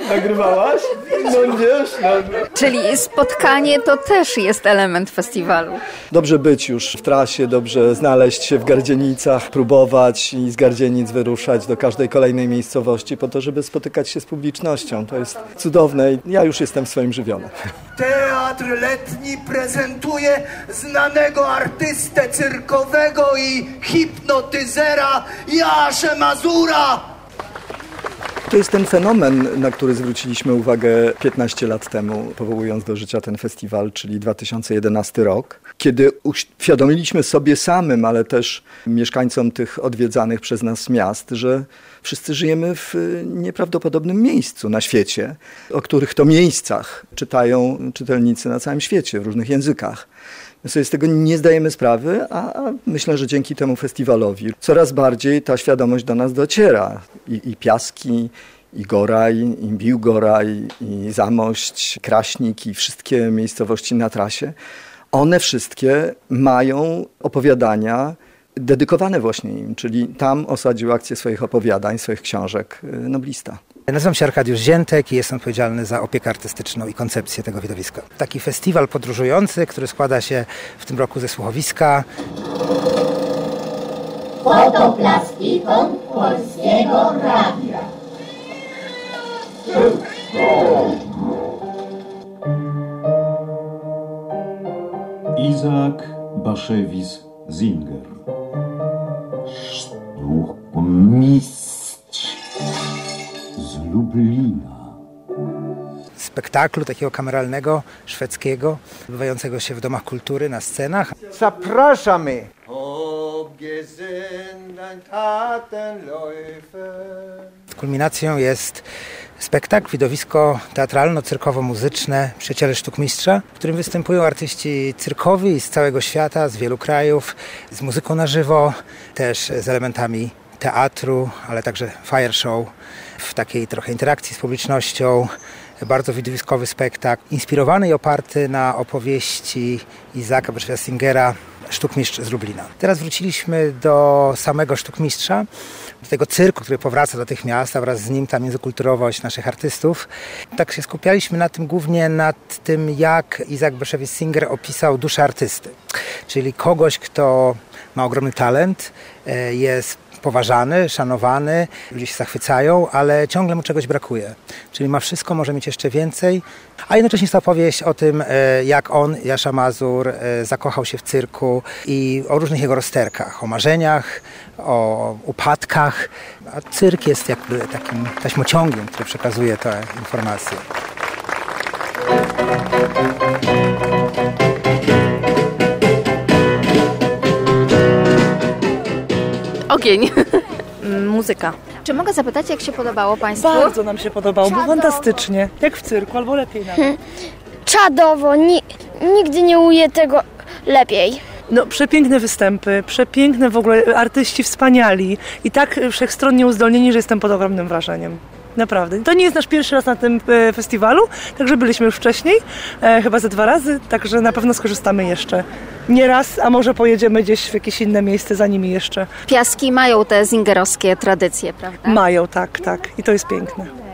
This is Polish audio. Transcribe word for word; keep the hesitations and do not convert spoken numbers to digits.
Nagrywałaś? No wiesz, no. Czyli spotkanie to też jest element festiwalu. Dobrze być już w trasie, dobrze znaleźć się w Gardzienicach, próbować i z Gardzienic wyruszać do każdej kolejnej miejscowości po to, żeby spotykać się z publicznością. To jest cudowne i ja już jestem w swoim żywione. Teatr Letni prezentuje znanego artystę cyrkowego i hipnotyzera Jaszę Mazura. To jest ten fenomen, na który zwróciliśmy uwagę piętnaście lat temu, powołując do życia ten festiwal, czyli dwa tysiące jedenasty rok, kiedy uświadomiliśmy sobie samym, ale też mieszkańcom tych odwiedzanych przez nas miast, że wszyscy żyjemy w nieprawdopodobnym miejscu na świecie, o których to miejscach czytają czytelnicy na całym świecie, w różnych językach. My sobie z tego nie zdajemy sprawy, a, a myślę, że dzięki temu festiwalowi coraz bardziej ta świadomość do nas dociera. I, i Piaski, i Goraj, i Biłgoraj, i Zamość, Kraśnik i wszystkie miejscowości na trasie, one wszystkie mają opowiadania dedykowane właśnie im, czyli tam osadził akcję swoich opowiadań, swoich książek noblista. Nazywam się Arkadiusz Ziętek i jestem odpowiedzialny za opiekę artystyczną i koncepcję tego widowiska. Taki festiwal podróżujący, który składa się w tym roku ze słuchowiska Fotoplastyką Polskiego Radia. Isaac Bashevis Singer. Sztuchmistrz z Lublina. Spektaklu takiego kameralnego, szwedzkiego, odbywającego się w domach kultury, na scenach. Zapraszamy. Kulminacją jest spektakl, widowisko teatralno-cyrkowo-muzyczne Przyjaciele Sztukmistrza, w którym występują artyści cyrkowi z całego świata, z wielu krajów, z muzyką na żywo, też z elementami teatru, ale także fire show, w takiej trochę interakcji z publicznością. Bardzo widowiskowy spektakl, inspirowany i oparty na opowieści Isaaca Bashevisa Singera Sztukmistrz z Lublina. Teraz wróciliśmy do samego Sztukmistrza, do tego cyrku, który powraca do tych miast, a wraz z nim ta międzykulturowość naszych artystów. Tak się skupialiśmy na tym, głównie nad tym, jak Isaac Bashevis Singer opisał duszę artysty. Czyli kogoś, kto ma ogromny talent, jest poważany, szanowany, ludzie się zachwycają, ale ciągle mu czegoś brakuje. Czyli ma wszystko, może mieć jeszcze więcej. A jednocześnie jest to opowieść o tym, jak on, Jasza Mazur, zakochał się w cyrku i o różnych jego rozterkach, o marzeniach, o upadkach. A cyrk jest jakby takim taśmociągiem, który przekazuje te informacje. Ogień. Muzyka. Czy mogę zapytać, jak się podobało Państwu? Bardzo nam się podobało, było fantastycznie. Jak w cyrku, albo lepiej nawet. Czadowo, ni- nigdy nie ujęję tego lepiej. No, przepiękne występy, przepiękne w ogóle, artyści wspaniali i tak wszechstronnie uzdolnieni, że jestem pod ogromnym wrażeniem. Naprawdę. To nie jest nasz pierwszy raz na tym e, festiwalu, także byliśmy już wcześniej, e, chyba ze dwa razy, także na pewno skorzystamy jeszcze nie raz, a może pojedziemy gdzieś w jakieś inne miejsce za nimi jeszcze. Piaski mają te singerowskie tradycje, prawda? Mają, tak, tak. I to jest piękne.